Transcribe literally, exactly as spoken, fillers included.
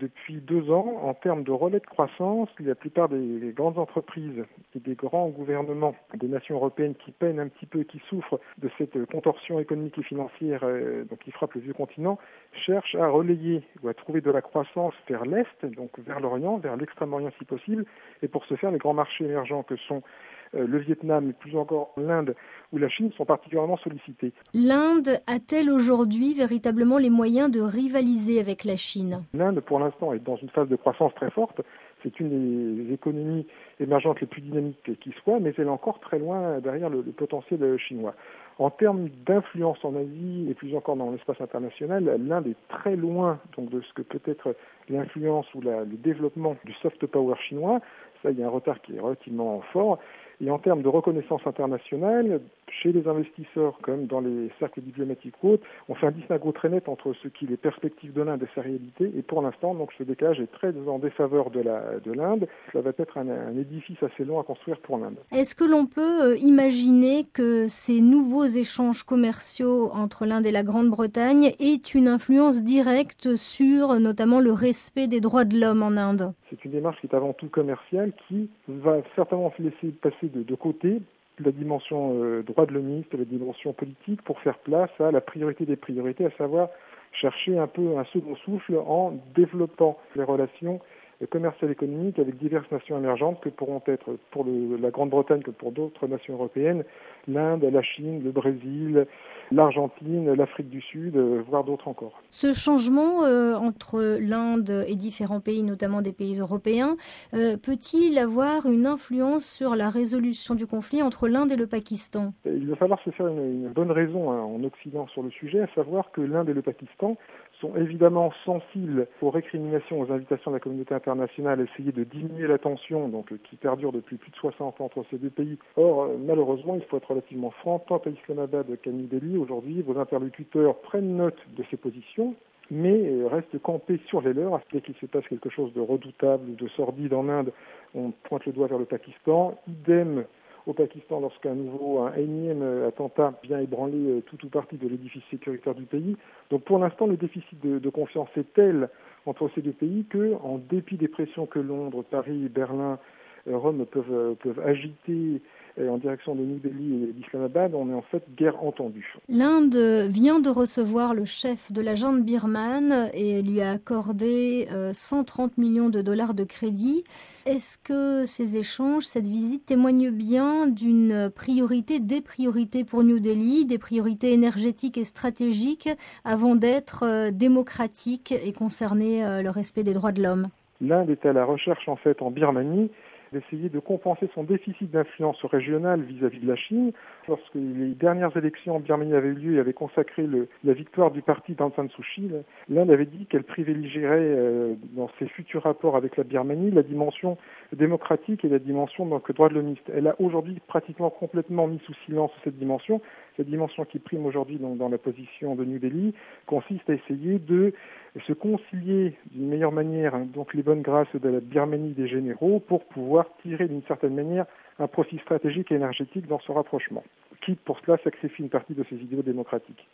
Depuis deux ans, en termes de relais de croissance, la plupart des grandes entreprises et des grands gouvernements des nations européennes qui peinent un petit peu, qui souffrent de cette contorsion économique et financière euh, donc qui frappe le vieux continent, cherchent à relayer ou à trouver de la croissance vers l'Est, donc vers l'Orient, vers l'Extrême-Orient si possible. Et pour ce faire, les grands marchés émergents que sont euh, le Vietnam et plus encore l'Inde ou la Chine sont particulièrement sollicités. L'Inde a-t-elle aujourd'hui véritablement les moyens de rivaliser avec la Chine ? L'Inde, pour l'instant, est dans une phase de croissance très forte. C'est une des économies émergentes les plus dynamiques qui soit, mais elle est encore très loin derrière le, le potentiel chinois. En termes d'influence en Asie et plus encore dans l'espace international, l'Inde est très loin donc, de ce que peut être l'influence ou la, le développement du soft power chinois. Ça, il y a un retard qui est relativement fort. Et en termes de reconnaissance internationale, chez les investisseurs comme dans les cercles diplomatiques ou autres, on fait un distinguo très net entre ce qui est les perspectives de l'Inde et sa réalité. Et pour l'instant, donc, ce décalage est très en défaveur de, la, de l'Inde. Ça va être un, un édifice assez long à construire pour l'Inde. Est-ce que l'on peut imaginer que ces nouveaux échanges commerciaux entre l'Inde et la Grande-Bretagne aient une influence directe sur notamment le respect des droits de l'homme en Inde ? C'est une démarche qui est avant tout commerciale, qui va certainement se laisser passer de, de côté la dimension euh, droit de l'hommiste, la dimension politique, pour faire place à la priorité des priorités, à savoir chercher un peu un second souffle en développant les relations commerciales et économiques avec diverses nations émergentes que pourront être pour le, la Grande-Bretagne que pour d'autres nations européennes, l'Inde, la Chine, le Brésil, l'Argentine, l'Afrique du Sud, voire d'autres encore. Ce changement euh, entre l'Inde et différents pays, notamment des pays européens, euh, peut-il avoir une influence sur la résolution du conflit entre l'Inde et le Pakistan ? Il va falloir se faire une, une bonne raison hein, en Occident sur le sujet, à savoir que l'Inde et le Pakistan sont évidemment sensibles aux récriminations, aux invitations de la communauté internationale à essayer de diminuer la tension donc, qui perdure depuis plus de soixante ans entre ces deux pays. Or, malheureusement, il faut être relativement franc, tant à Islamabad qu'à New Delhi, aujourd'hui, vos interlocuteurs prennent note de ces positions, mais restent campés sur les leurs. Dès qu'il se passe quelque chose de redoutable ou de sordide en Inde, on pointe le doigt vers le Pakistan. Idem au Pakistan lorsqu'un nouveau, un énième attentat vient ébranler tout ou partie de l'édifice sécuritaire du pays. Donc pour l'instant, le déficit de, de confiance est tel entre ces deux pays que, en dépit des pressions que Londres, Paris, Berlin, Rome peuvent, peuvent agiter en direction de New Delhi et d'Islamabad, on est en fait guère entendu. L'Inde vient de recevoir le chef de la junte birmane et lui a accordé cent trente millions de dollars de crédit. Est-ce que ces échanges, cette visite témoignent bien d'une priorité, des priorités pour New Delhi, des priorités énergétiques et stratégiques avant d'être démocratiques et concerner le respect des droits de l'homme ? L'Inde est à la recherche en fait en Birmanie d'essayer de compenser son déficit d'influence régionale vis-à-vis de la Chine. Lorsque les dernières élections en Birmanie avaient eu lieu et avaient consacré le, la victoire du parti d'Aung San Suu Kyi, l'Inde avait dit qu'elle privilégierait euh, dans ses futurs rapports avec la Birmanie la dimension démocratique et la dimension donc droit de l'hommiste. Elle a aujourd'hui pratiquement complètement mis sous silence cette dimension. Cette dimension qui prime aujourd'hui donc, dans la position de New Delhi consiste à essayer de se concilier d'une meilleure manière hein, donc les bonnes grâces de la Birmanie des généraux pour pouvoir tirer d'une certaine manière un profit stratégique et énergétique dans ce rapprochement, quitte pour cela sacrifier une partie de ses idéaux démocratiques.